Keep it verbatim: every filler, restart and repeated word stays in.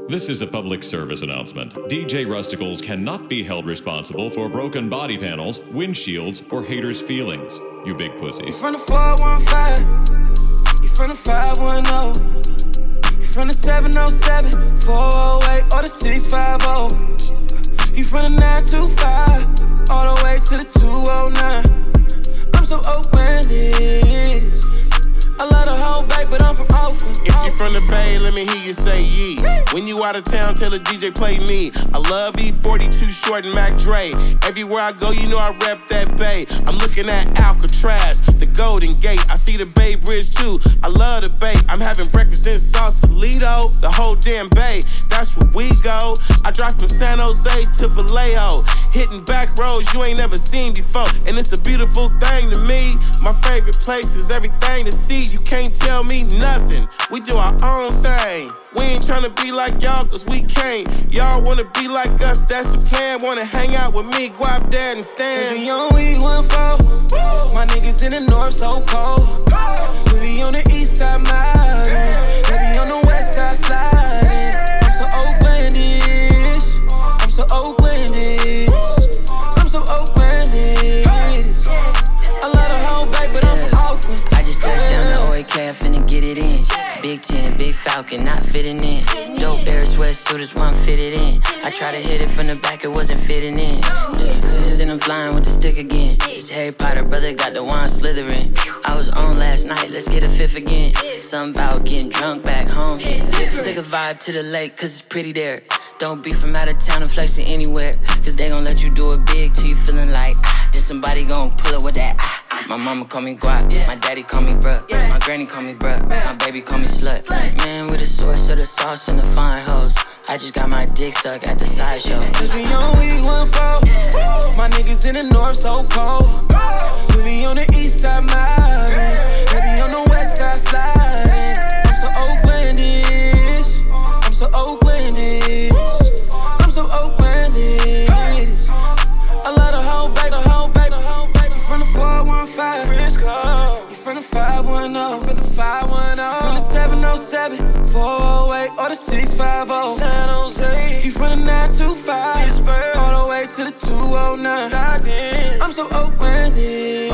This is a public service announcement. D J Rusticles cannot be held responsible for broken body panels, windshields, or haters' feelings. You big pussy. You from the four one five, you from the five one zero, you from the seven oh seven, four oh eight, or the six five oh. You from the nine two five, all the way to the two oh nine. I'm so Oaklandish. I love the whole bay, but I'm from Oakland. If you from the Bay, let me hear you say yee. When you out of town, tell the D J play me. I love E forty-two Short and Mac Dre. Everywhere I go, you know I rep that Bay. I'm looking at Alcatraz, the Golden Gate. I see the Bay Bridge too. I love the Bay. I'm having breakfast in Sausalito, the whole damn Bay. That's where we go. I drive from San Jose to Vallejo, hitting back roads you ain't never seen before, and it's a beautiful thing to me. My favorite place is everything to see. You can't tell me nothing. We do our own thing. We ain't tryna be like y'all, cause we can't. Y'all wanna be like us, that's the plan. Wanna hang out with me, Guap, Dad, and Stan. We be on week one four. My niggas in the north so cold. We be on the east side mountain. They be on the west side sliding. I'm so Oaklandish. I'm so Oaklandish. I'm so Oaklandish. I love the whole bay, but I'm from Oakland. I just touched down the O A K, I finna get it in. Big ten, big Falcon, not fitting in. Dope Air sweatsuit is why I'm fitted in. I tried to hit it from the back, it wasn't fitting in. Yeah. Then I'm flying with the stick again. It's Harry Potter, brother got the wand slithering. I was on last night, let's get a fifth again. Something about getting drunk back home. Take a vibe to the lake, cause it's pretty there. Don't be from out of town and flexing anywhere, cause they gon' let you do it big till you feeling like ah, then somebody gon' pull up with that ah. My mama call me Guap, my daddy call me bruh, my granny call me bruh, my baby call me slut. Man, with the source of the sauce and the fine hoes, I just got my dick stuck at the sideshow. We be on week one four. My niggas in the north so cold. We be on the east side mountain. They be on the west side sliding. I'm so Oaklandish. I'm so Oaklandish. I'm so Oaklandish. I love the whole bay, the whole bay, the whole bay. You from the four one five, Frisco. You from the five one zero, from the five one zero. From the seven oh seven, four oh eight, or the six five oh. San Jose. You from the nine two five, Pittsburgh, all the way to the two oh nine. Stockton. I'm so Oaklandish.